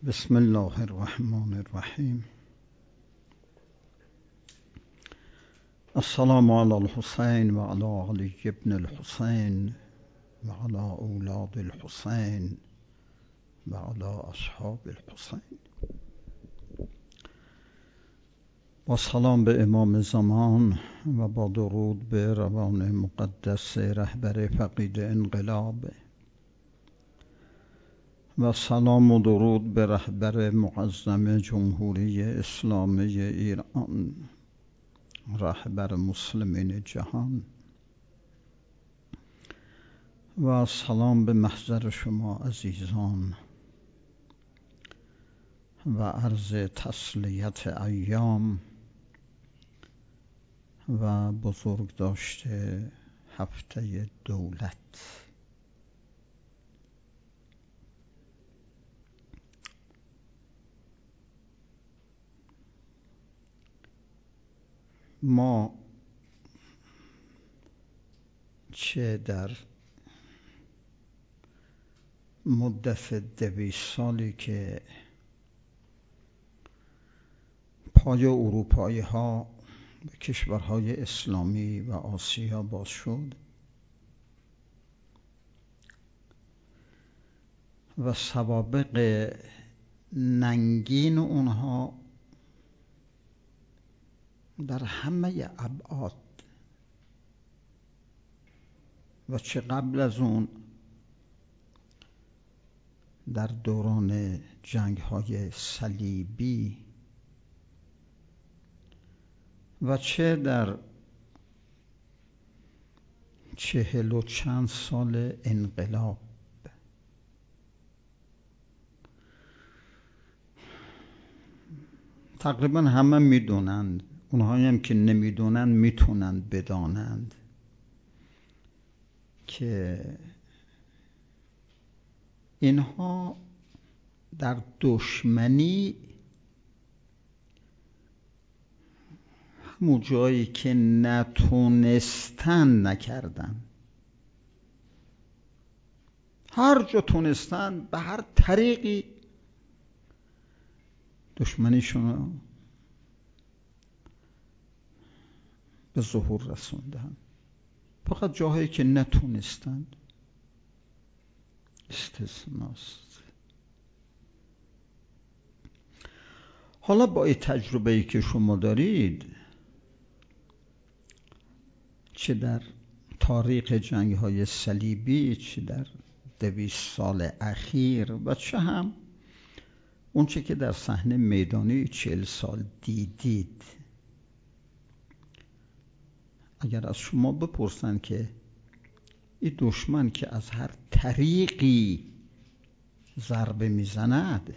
بسم الله الرحمن الرحیم. السلام علی الحسین و علی علی ابن الحسین و علی اولاد الحسین و علی اصحاب الحسین. با سلام به امام زمان و با درود به روان مقدس رهبر فقید انقلاب و سلام و درود به رهبر معظم جمهوری اسلامی ایران، رهبر مسلمین جهان، و سلام به محضر شما عزیزان و عرض تسلیت ایام و بزرگداشت هفته دولت. ما چه در مدت 200 سالی که پای اروپایی ها به کشورهای اسلامی و آسیا باز شد و سوابق ننگین اونها در همه ابعاد و چه قبل از اون در دوران جنگ‌های صلیبی و چه در 40 و چند سال انقلاب تقریبا همه میدونند، اونهایی هم که نمیدونند میتونند بدانند که اینها در دشمنی همون جایی که نتونستن نکردن، هر جا تونستن به هر طریقی دشمنیشون به ظهور رسوندن. فقط جاهایی که نتونستند استثناست. حالا با این تجربه‌ای که شما دارید، چه در تاریخ جنگ‌های صلیبی، چه در 200 سال اخیر و چه هم اون چه که در صحنه میدانی 40 سال دیدید، اگر از شما بپرسن که این دشمن که از هر طریقی ضربه میزند،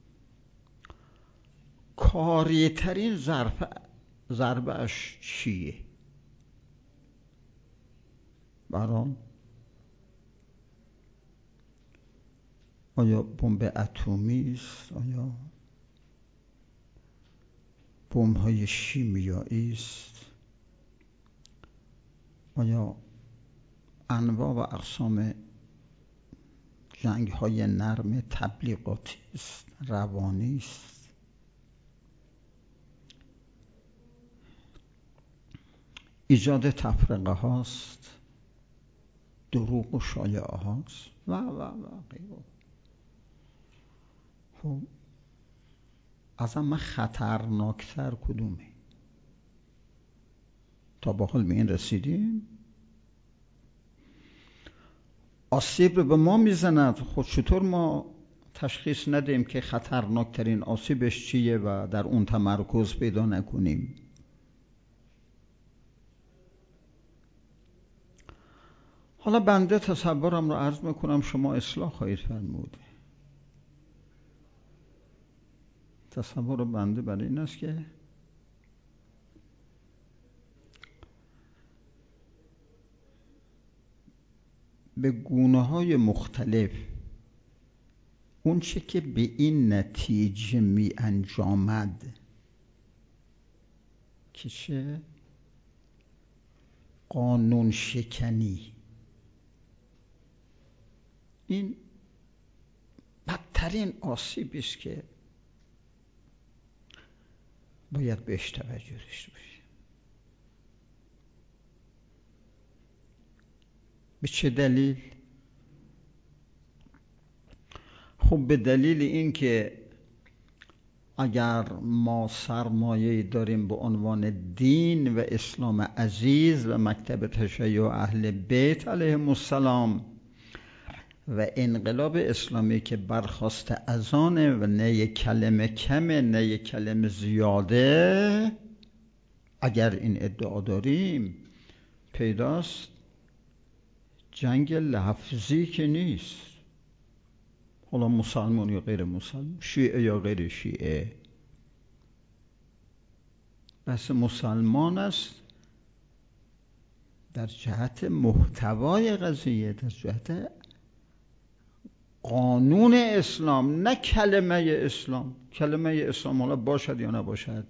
کاری ترین ضربه اش چیه؟ برام آیا بمب اتمی است؟ آیا بمب‌های شیمیایی است؟ آیا انواع و اقسام جنگ‌های نرم تبلیغاتی است، روانی است؟ ایجاد تفرقه هاست، دروغ و شایعه هاست و غیره. خب از همه خطرناکتر کدومه؟ تا با حال به این رسیدیم؟ آسیب رو به ما میزند، خود چطور ما تشخیص ندیم که خطرناکترین آسیبش چیه و در اون تمرکز پیدا نکنیم؟ حالا بنده تصورم رو عرض میکنم، شما اصلاح خواهید فرمود. تصور بنده برای این است که به گونه‌های مختلف اون چه که به این نتیجه می انجامد که چه قانون شکنی، این بدترین آسیبی است که باید بهش توجه داشته باشیم. به چه دلیل؟ خب به دلیل این که اگر ما سرمایه‌ای داریم به عنوان دین و اسلام عزیز و مکتب تشیع اهل بیت علیهم السلام و انقلاب اسلامی که برخاست از آنه و نه یک کلمه کمه نه یک کلمه زیاده، اگر این ادعا داریم پیداست جنگ لفظی که نیست. حالا مسلمان یا غیر مسلمان، شیعه یا غیر شیعه، بس مسلمان است در جهت محتوای قضیه، در جهت قانون اسلام، نه کلمه اسلام. کلمه اسلام حالا باشد یا نباشد،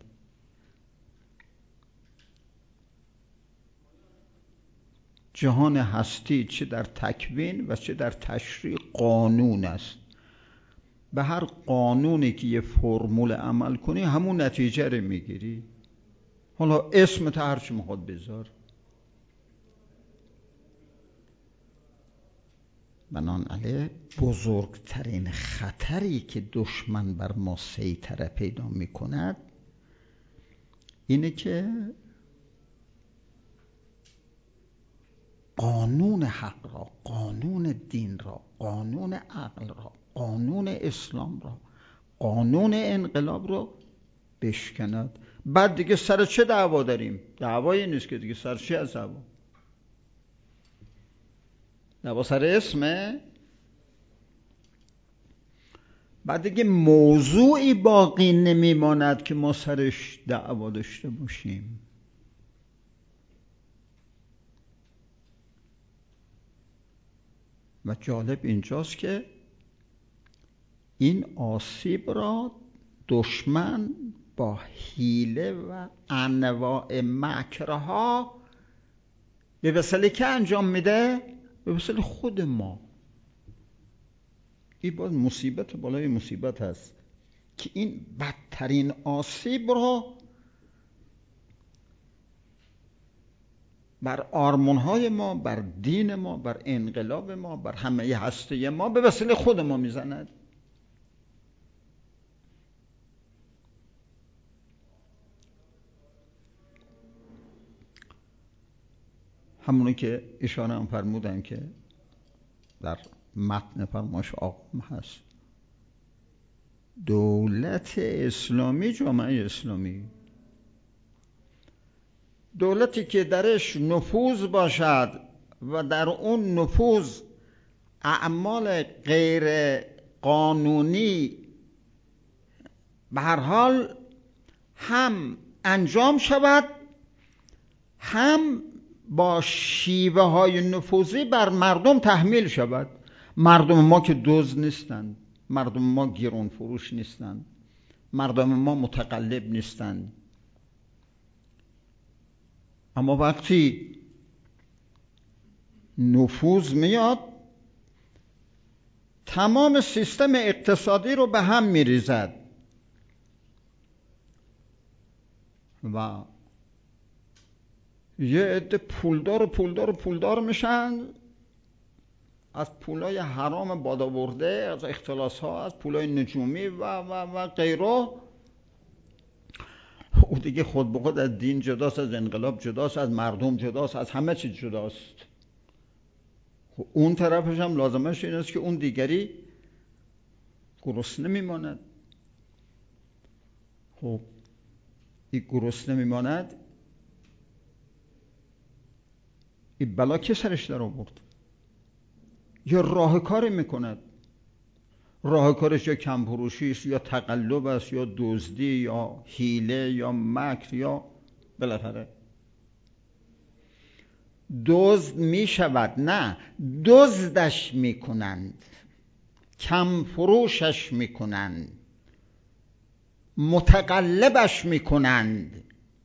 جهان هستی چه در تکوین و چه در تشریع قانون است. به هر قانونی که یه فرمول عمل کنی همون نتیجه رو میگیری. حالا اسمت هر چی میخواد بذار. بنابراین بزرگترین خطری که دشمن بر ما سیطره پیدا میکند اینه که قانون حق را، قانون دین را، قانون عقل را، قانون اسلام را، قانون انقلاب را بشکند. بعد دیگه سر چه دعوا داریم؟ دعوایی نیست که دیگه. سر چه از دعوا؟ دعوا سر اسمه؟ بعد دیگه موضوعی باقی نمیماند که ما سرش دعوا داشته باشیم. و جالب اینجاست که این آسیب را دشمن با حیله و انواع مکرها به وسیله که انجام میده؟ به وسیله خود ما. این باز مصیبت بالای مصیبت هست که این بدترین آسیب را بر آرمان‌های ما، بر دین ما، بر انقلاب ما، بر همه هسته ما به وسیله خود ما میزند. همونی که اشاره هم فرمودن که در متن فرمایش آقام هست، دولت اسلامی، جامعه اسلامی، دولتی که درش نفوذ باشد و در اون نفوذ اعمال غیر قانونی به هر حال هم انجام شود، هم با شیوه های نفوذی بر مردم تحمیل شود. مردم ما که دزد نیستند، مردم ما گران فروش نیستند، مردم ما متقلب نیستند. اما وقتی نفوذ میاد تمام سیستم اقتصادی رو به هم میریزد و یه عده پولدار میشن، از پولای حرام بادآورده، از اختلاس ها، از پولای نجومی و غیره. او دیگه خود به خود از دین جداست، از انقلاب جداست، از مردم جداست، از همه چیز جداست. اون طرفش هم لازمش این است که اون دیگری گرسنه میماند. خب این گرسنه میماند، این بلا که سرش در آورد؟ یا راه کاری میکند. راه کارش یا کم‌فروشی است، یا تقلب است، یا دزدی، یا حیله، یا مکر، یا بالاخره دزد میشود. نه، دزدش میکنند، کم فروشش میکنند، متقلبش میکنند.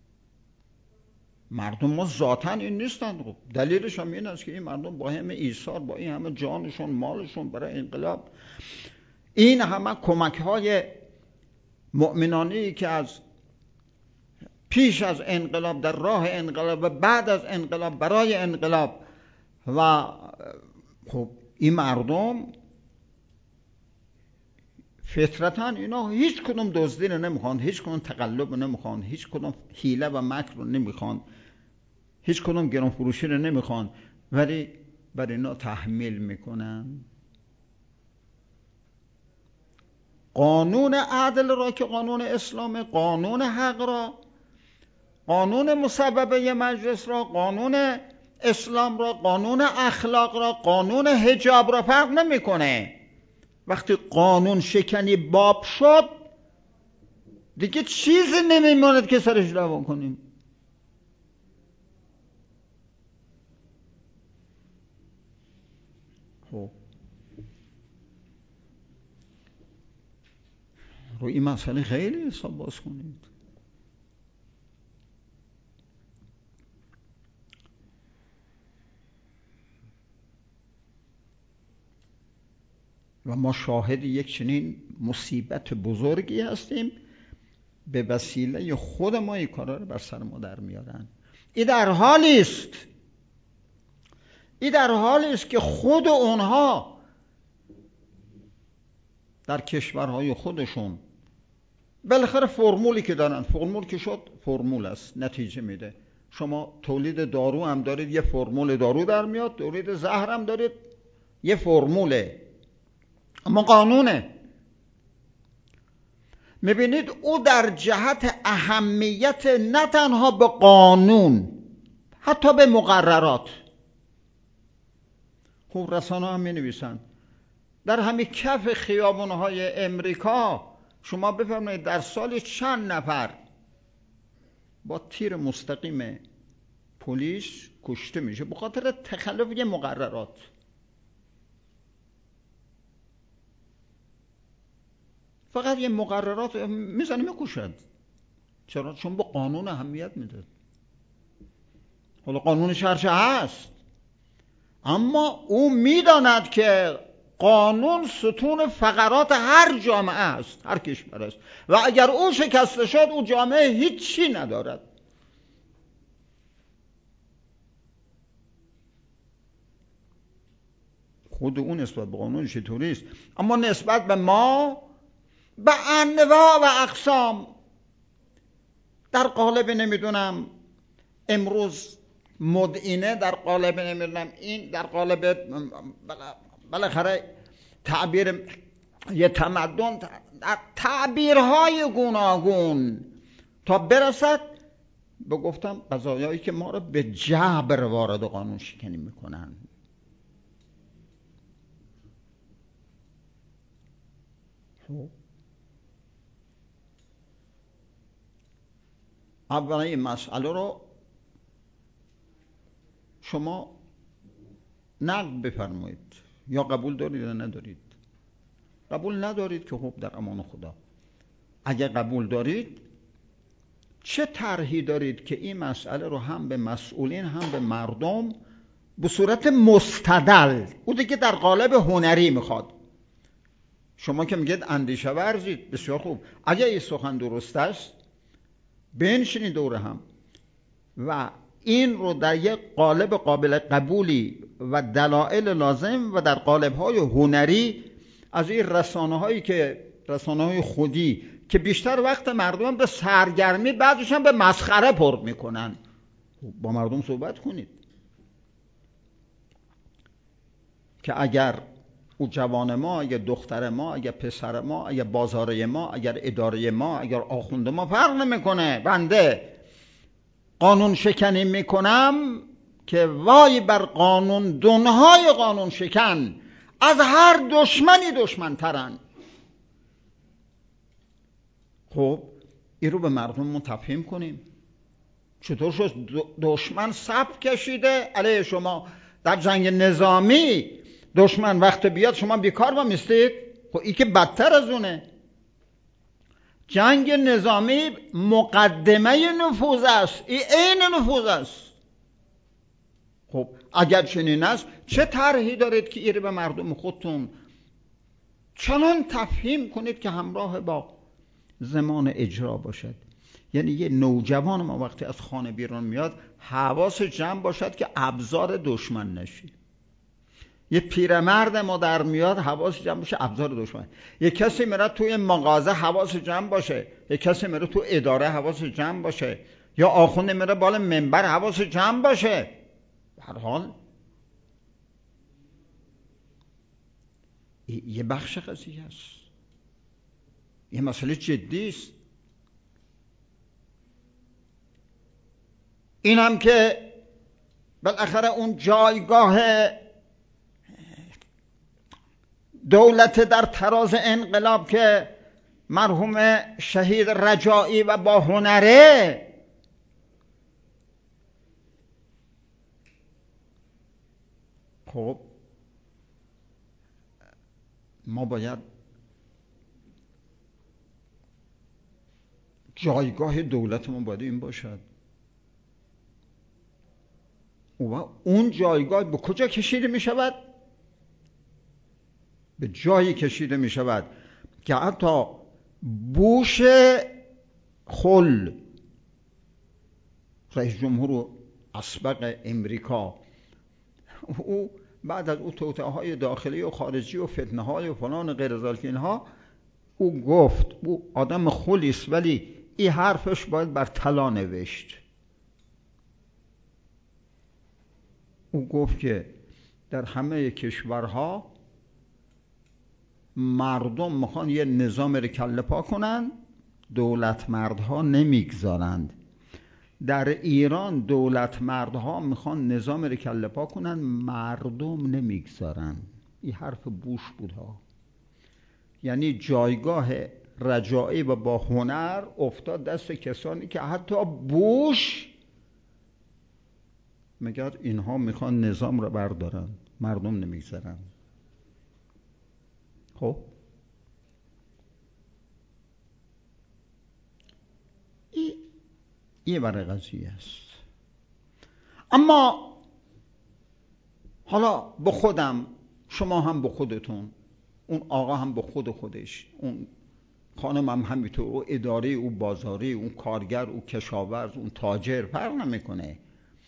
مردم ما ذاتاً این نیستند. خب دلیلش هم این است که این مردم با همه ایثار، با این همه جانشون، مالشون برای انقلاب این همه کمک‌های مؤمنانه‌ای که از پیش از انقلاب، در راه انقلاب و بعد از انقلاب، برای انقلاب، و خب این مردم فطرتاً اینا هیچ کدوم دزدی رو نمیخوان، هیچ کدوم تقلب رو نمیخوان، هیچ کدوم حیله و مکر رو نمیخوان، هیچ کدوم گران فروشی رو نمیخوان، ولی بر اینا تحمیل میکنن قانون عدل را که قانون اسلام، قانون حق را، قانون مسببه مجلس را، قانون اسلام را، قانون اخلاق را، قانون حجاب را فرق نمیکنه. وقتی قانون شکنی باب شد دیگه چیزی نمیماند که سرش دعوا کنیم. خب رو این مسئله خیلی حساب باز کنید. و ما شاهد یک چنین مصیبت بزرگی هستیم، به وسیله خود ما این کارا رو بر سر ما در میارن. این در حالی است که خود اونها در کشورهای خودشون بالاخره فرمولی که دارن، فرمول که شد فرمول است، نتیجه میده. شما تولید دارو هم دارید، یه فرمول دارو در میاد، تولید زهر هم دارید، یه فرموله، اما قانونه. میبینید او در جهت اهمیت نه تنها به قانون، حتی به مقررات. خب رسانه هم مینویسن در همین کف خیابانهای امریکا شما بفرمایید در سال چند نفر با تیر مستقیم پلیس کشته میشه به خاطر تخلف یه مقررات. فقط یه مقررات میزنه میکشد. چرا؟ چون به قانون اهمیت میده. حالا قانونش هرچه هست، اما او میداند که قانون ستون فقرات هر جامعه است، هر کشور است، و اگر او شکسته شد او جامعه هیچی ندارد. خود اون نسبت به قانون چطوری است، اما نسبت به ما به انواع و اقسام، در قالب نمیدونم امروز مدینه، در قالب نمیدونم این، در قالب بالاخره تعبیر یه تمدن، در تعبیرهای گوناگون، تا برسد به گفتم قضایایی که ما رو به جبر وارد قانون شکنی میکنن. اولا این مسئله رو شما نقد بفرمایید، یا قبول دارید یا ندارید. قبول ندارید که خب در امان خدا. اگه قبول دارید چه طرحی دارید که این مسئله رو هم به مسئولین هم به مردم به صورت مستدل، او دیگه در قالب هنری میخواد. شما که میگید اندیشه ورزید، بسیار خوب، اگه این سخن درست است بنشینید دور هم و این رو در یک قالب قابل قبولی و دلایل لازم و در قالب‌های هنری از این رسانه‌های خودی که بیشتر وقت مردم به سرگرمی بعدش هم به مسخره پر میکنن، با مردم صحبت کنید که اگر او جوان ما، اگر دختر ما، اگر پسر ما، اگر بازاره ما، اگر اداره ما، اگر آخونده ما، فرق نمیکنه، بنده قانون شکنی میکنم که وای بر قانون دنهای قانون شکن، از هر دشمنی دشمنترن. خب این رو به مردم تفهیم کنیم. چطور شد دشمن صف کشیده علیه شما؟ در جنگ نظامی دشمن وقت بیاد شما بیکار وامیستید؟ خب این که بدتر از اونه. جنگ نظامی مقدمه نفوذ است، این عین نفوذ است. خب اگر چنین است چه طرحی دارید که این رو به مردم خودتون چنان تفهیم کنید که همراه با زمان اجرا باشد. یعنی یه نوجوان ما وقتی از خانه بیرون میاد حواس جمع باشد که ابزار دشمن نشه. یه پیرمرد ما در میاد حواس جمع باشه ابزار دشمن. یه کسی میره توی مغازه حواس جمع باشه، یه کسی میره تو اداره حواس جمع باشه، یا آخوند میره بالا منبر حواس جمع باشه. هر حال یه بخش قضیه است، یه مسئله جدی است. این هم که بالاخره اون جایگاه دولت در تراز انقلاب که مرحوم شهید رجایی و با هنره، خب ما باید جایگاه دولتمون باید این باشد. اون جایگاه به کجا کشیده می شود؟ به جایی کشیده می شود که حتی بوش خل، رئیس جمهور اسبق امریکا، او بعد از او توطئه‌های داخلی و خارجی و فتنه‌های و فلان و غیر ذالک اینها، او گفت، او آدم خلی است ولی این حرفش باید بر طلا نوشت. او گفت که در همه کشورها مردم میخوان یه نظام رو کله پا کنن، دولت مردها نمیگذارند. در ایران دولت مردها میخوان نظام رو کله پا کنن، مردم نمیگذارن. این حرف بوش بود ها. یعنی جایگاه رجایی و با هنر افتاد دست کسانی که حتی بوش میگه اینها میخوان نظام رو بردارن، مردم نمیگذارن. خب این یه برای قضیه است. اما حالا به خودم، شما هم به خودتون، اون آقا هم به خودش، اون خانم هم همینطور، او اداری، او بازاری، اون کارگر، او کشاورز، اون تاجر، فرق نمیکنه.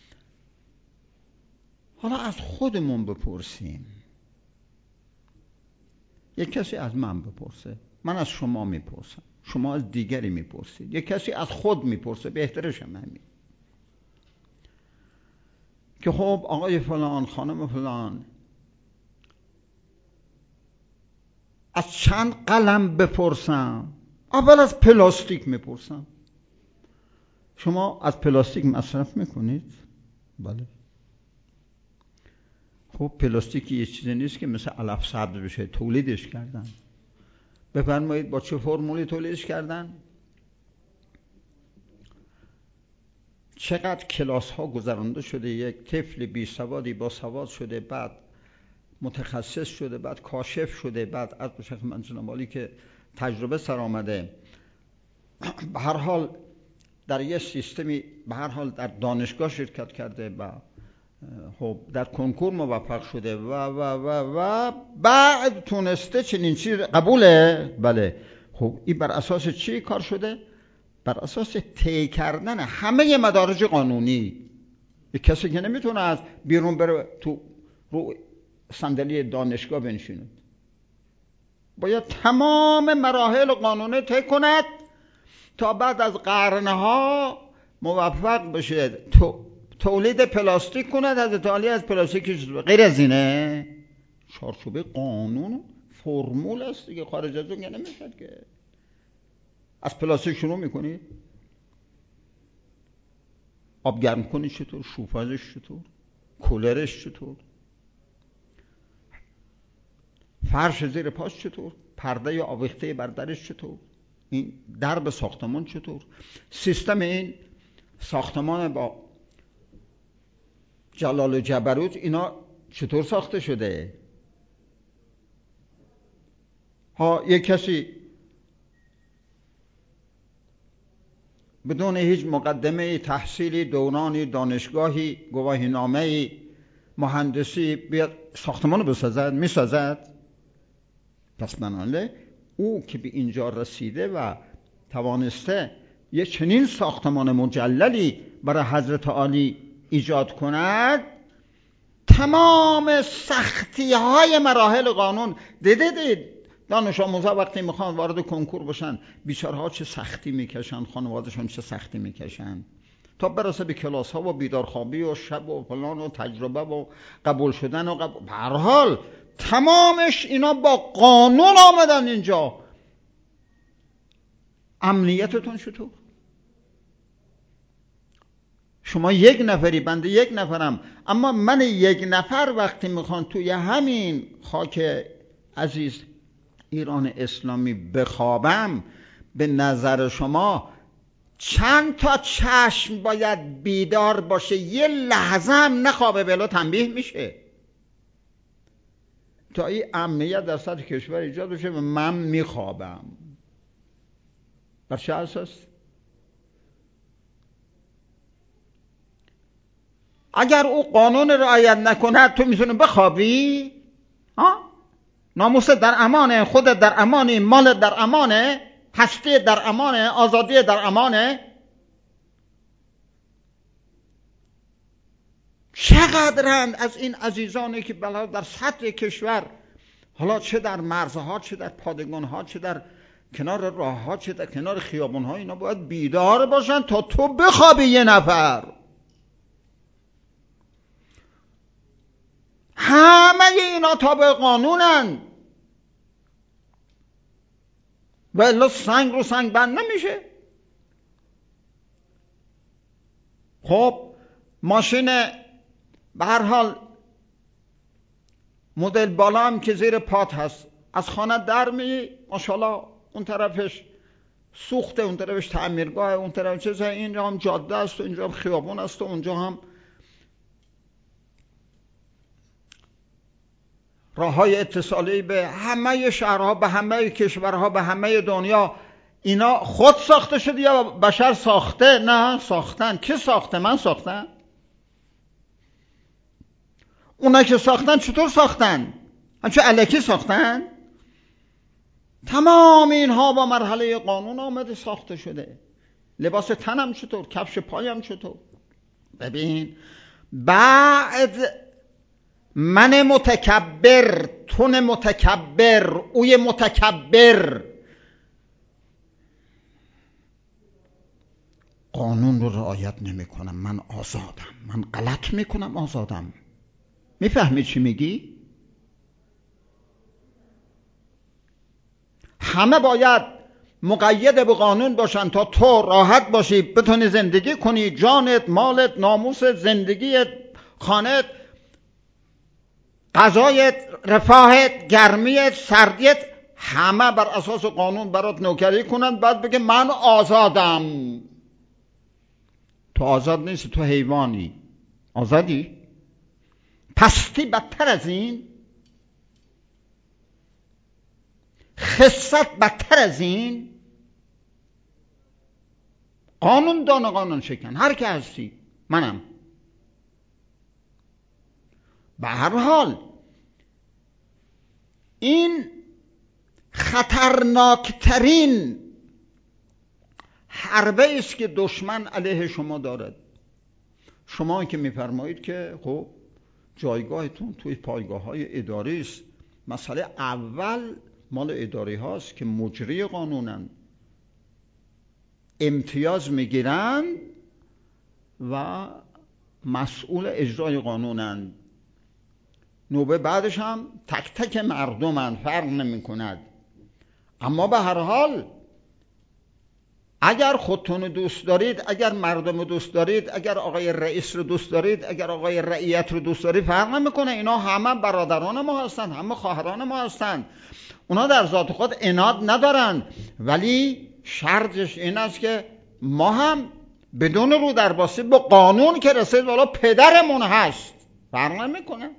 حالا از خودمون بپرسیم. یک کسی از من بپرسه، من از شما میپرسم، شما از دیگری میپرسید، یک کسی از خود میپرسه، بهترش هم همین که خب آقای فلان، خانم فلان، از چند قلم بپرسم؟ اول از پلاستیک میپرسم. شما از پلاستیک مصرف میکنید؟ بله. خب پلاستیک یه چیزی نیست که مثل علف سبز بشه، تولیدش کردن. بفرمایید با چه فرمولی تولیدش کردن؟ چقدر کلاس ها گذرانده شده، یک طفل بی سوادی با سواد شده، بعد متخصص شده، بعد کاشف شده، بعد از بشک منجنبالی که تجربه سر آمده، به هر حال در یه سیستمی، به هر حال در دانشگاه شرکت کرده و خب در کنکور موفق شده و بعد تونسته چنین چیز قبوله. بله. خب این بر اساس چی کار شده؟ بر اساس طی کردن همه مدارج قانونی. یک کسی که نمیتونه از بیرون بره تو رو صندلی دانشگاه بنشینه، باید تمام مراحل قانونی طی کند تا بعد از قرنها موفق بشه تولید پلاستیک کند. از ایتالیا از پلاستیک غیر از اینه. چارچوبه قانون فرمول است دیگه، خارج از اون نمیشد که. از پلاستیک شروع میکنی، آب گرم کنی چطور، شوفازش چطور، کولرش چطور، فرش زیر پاش چطور، پرده آویخته بر درش چطور، این درب ساختمان چطور، سیستم این ساختمان با جلال و جبروت اینا چطور ساخته شده. ها یک کسی بدون هیچ مقدمه تحصیلی، دورانی، دانشگاهی، گواهینامه‌ای، مهندسی بیاد ساختمانو بسازد، میسازد؟ پس بنابراین او که به اینجا رسیده و توانسته یه چنین ساختمان مجللی برای حضرت عالی ایجاد کند، تمام سختی های مراحل قانون دید دانش آموزا وقتی میخوان وارد کنکور بشن بیچاره‌ها چه سختی میکشن، خانواده‌شون چه سختی میکشن تا برسه به کلاس ها و بیدارخوابی و شب و فلان و تجربه و قبول شدن و به هر حال تمامش اینا با قانون آمدن اینجا. امنیتتون چطور؟ شما یک نفری، بنده یک نفرم، اما من یک نفر وقتی میخوان توی همین خاک عزیز ایران اسلامی بخوابم، به نظر شما چند تا چشم باید بیدار باشه یه لحظه هم نخوابه بلا تنبیه میشه تا این امنیت در سطح کشور ایجاد بشه و من میخوابم؟ بر چه اساس؟ اگر او قانون رعایت نکنه تو میتونی بخوابی؟ ناموست در امانه، خودت در امانی، مالت در امانه، هستی در امانه، آزادی در امانه. چقدرند از این عزیزانی که بلا در سطح کشور، حالا چه در مرزها، چه در پادگانها، چه در کنار راهها، چه در کنار خیابانها، اینا باید بیدار باشن تا تو بخوابی یه نفر. همه اینا تابع قانونن و الا سنگ رو سنگ بند نمیشه. خب ماشین به هر حال مدل بالا هم که زیر پات هست، از خانه در می ماشاءالله اون طرفش سوخته، اون طرفش تعمیرگاه، اون طرف چیزه، اینجا هم جاده است و اینجا هم خیابون است و اونجا هم راههای اتصالی به همه شهرها، به همه کشورها، به همه دنیا. اینا خود ساخته شده یا بشر ساخته؟ نه ساختن. کی ساخته؟ من ساختم؟ اونا که ساختن چطور ساختن؟ همچه الکی ساختن؟ تمام اینها با مرحله قانون آمده ساخته شده. لباس تنم چطور؟ کفش پایم چطور؟ ببین بعد من متکبر، تون متکبر، اوی متکبر قانون رو رعایت نمی کنم، من آزادم، من غلط میکنم آزادم. میفهمی چی میگی؟ همه باید مقید به قانون باشن تا تو راحت باشی، بتونی زندگی کنی، جانت، مالت، ناموست، زندگیت، خانت، غذایت، رفاهت، گرمیت، سردیت، همه بر اساس قانون برات نوکری کنن. بعد بگه من آزادم. تو آزاد نیستی، تو حیوانی. آزادی؟ پستی بدتر از این؟ خست بدتر از این؟ قانون دان قانون شکن، هر که هستی، منم. به هر حال این خطرناکترین حربه است که دشمن علیه شما دارد. شما که میفرمایید که خب جایگاهتون توی پایگاه‌های اداری است، مسئله اول مال اداری هاست که مجری قانونن، امتیاز میگیرن و مسئول اجرای قانونن. نوبه بعدش هم تک تک مردمن، فرق نمی کند. اما به هر حال اگر خودتون دوست دارید، اگر مردم دوست دارید، اگر آقای رئیس رو دوست دارید، اگر آقای رعیت رو دوست دارید، فرق نمیکنه. اینا همه برادران ما هستن، همه خواهران ما هستن. اونا در ذات خود عناد ندارن، ولی شرطش این است که ما هم بدون رو درباسی به قانون که رسید والا پدرمون هست، فرق نمیکنه.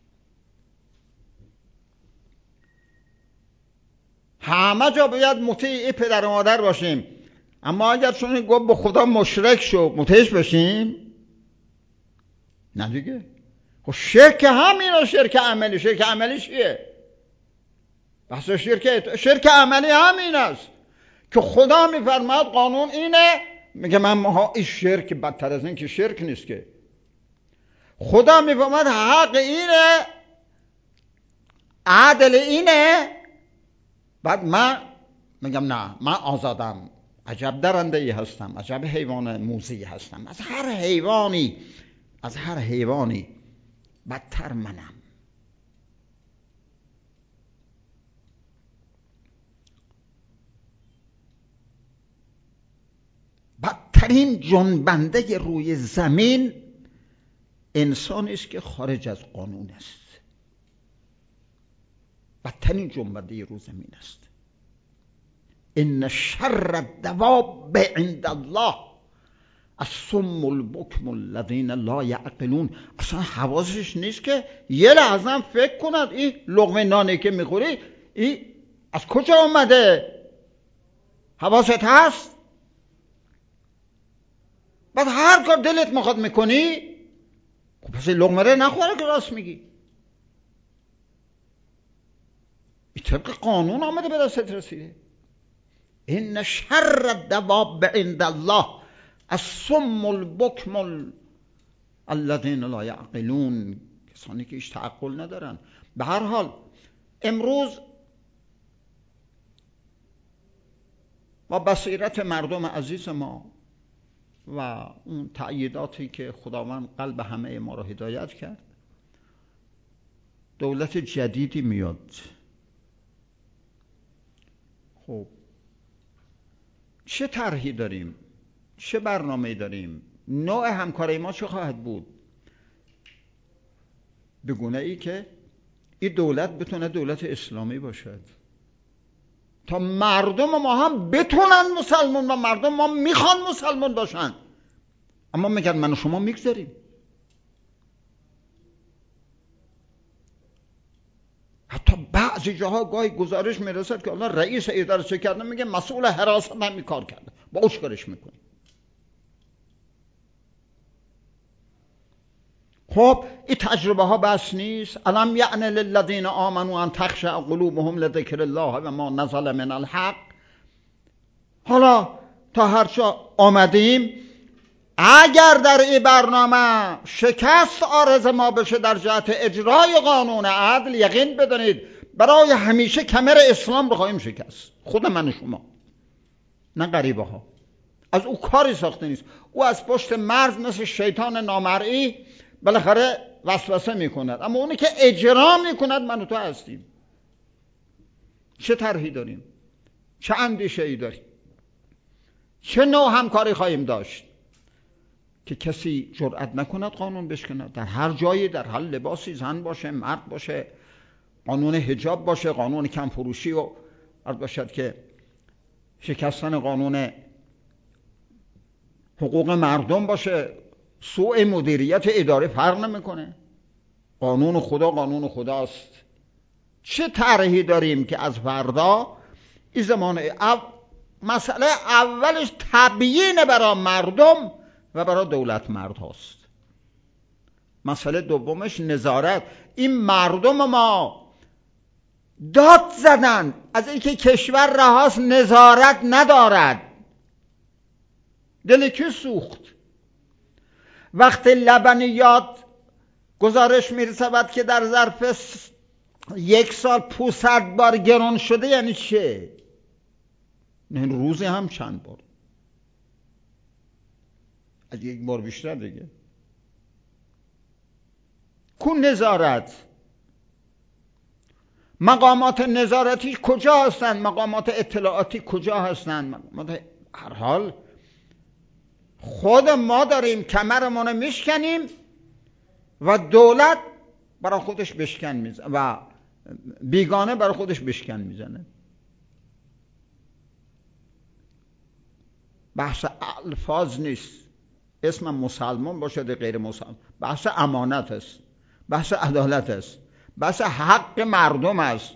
همه جا باید مطیع پدر و مادر باشیم. اما اگر چون گفت به خدا مشرک شو مطیعش بشیم، نه دیگه. خب شرک همینه، شرک عملی. شرک عملی چیه؟ بحث شرک عملی همین است که خدا میفرماد قانون اینه، میگه من این شرک بدتر از این که شرک نیست که. خدا میفرماد حق اینه، عدل اینه، بعد من میگم نه، من آزادم، عجب درنده ای هستم، عجب حیوان موذی هستم، از هر حیوانی بدتر منم. بدترین جنبنده روی زمین انسانی است که خارج از قانون است. بدترین جنبنده روی زمین است. ان شر الدواب عند الله الصم البکم الذین لا یعقلون. اصلا حواسش نیست که یه لحظه هم فکر کند این لقمه نانی که میخوری این از کجا اومده؟ حواست هست؟ بعد هر کار دلت میخواد میکنی، خب پس لقمه رو نخوره که راست میگی. این طبق قانون آمده به دستت رسیده. ان شر الدواب عند الله الصم البکم الذین لا یعقلون. کسانی که هیچ تعقل ندارن. به هر حال امروز با بصیرت مردم عزیز ما و اون تأییداتی که خداوند قلب همه ما را هدایت کرد، دولت جدیدی میاد. خب چه طرحی داریم؟ چه برنامه‌ای داریم؟ نوع همکاری ما چه خواهد بود؟ به گونه‌ای که این دولت بتونه دولت اسلامی باشد تا مردم ما هم بتونن مسلمان و مردم ما میخوان مسلمان باشن. اما میگن من و شما میگذاریم. حتی بعضی جاها گاهی گزارش میرسد که الان رئیس اداره چه کرده، میگه مسئول حراست هم کار کرده، با اوش کارش میکنه. خب این تجربه ها بس نیست. الم یعن للذین آمنوا ان تخشع قلوبهم لذکر الله و ما نزل من الحق. حالا تا هرچا آمدیم، اگر در این برنامه شکست عارض ما بشه در جهت اجرای قانون عدل، یقین بدانید برای همیشه کمر اسلام رو خواهیم شکست. خود من و شما، نه غریبه ها. از او کاری ساخته نیست. او از پشت مرز مثل شیطان نامرئی بالاخره وسوسه میکند، اما اونی که اجرا میکند من و تو هستیم. چه طرحی داریم؟ چه اندیشه ای داریم؟ چه نوع همکاری خواهیم داشت که کسی جرأت نکند قانون بشکند؟ در هر جایی، در هر لباسی، زن باشه مرد باشه، قانون حجاب باشه، قانون کم فروشی و عرض باشد که شکستن قانون حقوق مردم باشه، سوء مدیریت اداره فرق نمیکنه. قانون خدا قانون خداست. چه طرحی داریم که از فردا این زمانه مسئله اولش تبیین برای مردم و برای دولت مرد هاست. مسئله دومش نظارت. این مردم ما داد زدن از اینکه کشور رهاست نظارت ندارد. دل کی سوخت؟ وقتی لبنیات گزارش میرسد که در ظرف 1 سال 500 بار گران شده، یعنی چه؟ نه روزی هم چند بار، از 1 بار بیشتر دیگه. کون نظارت؟ مقامات نظارتی کجا هستند؟ مقامات اطلاعاتی کجا هستند؟ هر حال خود ما داریم کمرمون میشکنیم و دولت برای خودش بشکن میزنه و بیگانه برای خودش بشکن میزنه. بحث الفاظ نیست، اسم مسلمان باشه غیر مسلمان، بحث امانت است، بحث عدالت است، بحث حق مردم است،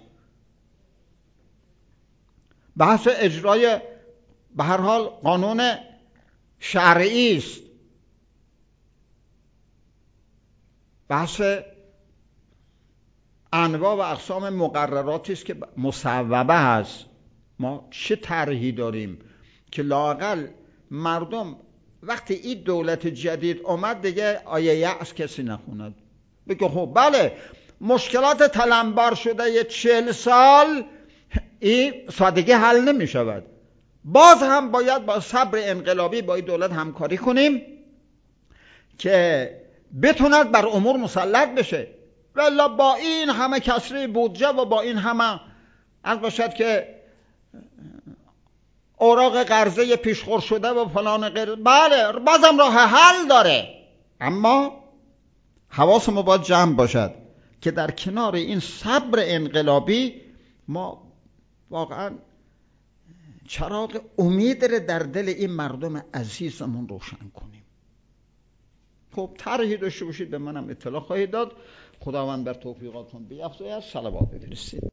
بحث اجرای به هر حال قانون شرعی است، بحث انواع و اقسام مقرراتی است که مصوبه هست. ما چه طرحی داریم که لااقل مردم وقتی این دولت جدید اومد دیگه آیه یأس کسی نخوند، بگه خب بله مشکلات تلمبار شده 40 سال این سادگی حل نمی شود، باز هم باید با صبر انقلابی با این دولت همکاری کنیم که بتوند بر امور مسلط بشه. والا با این همه کسری بودجه و با این همه از باشد که اوراق قرضه پیشخور شده و فلان غیر، بله بازم راه حل داره، اما حواسمون باید جمع باشد که در کنار این صبر انقلابی ما واقعا چراغ امید رو در دل این مردم عزیزمون روشن کنیم. خب طرحی داشته باشید به منم اطلاع خواهید داد. خداوند بر توفیقاتون بیفزاید. صلوات بفرستید.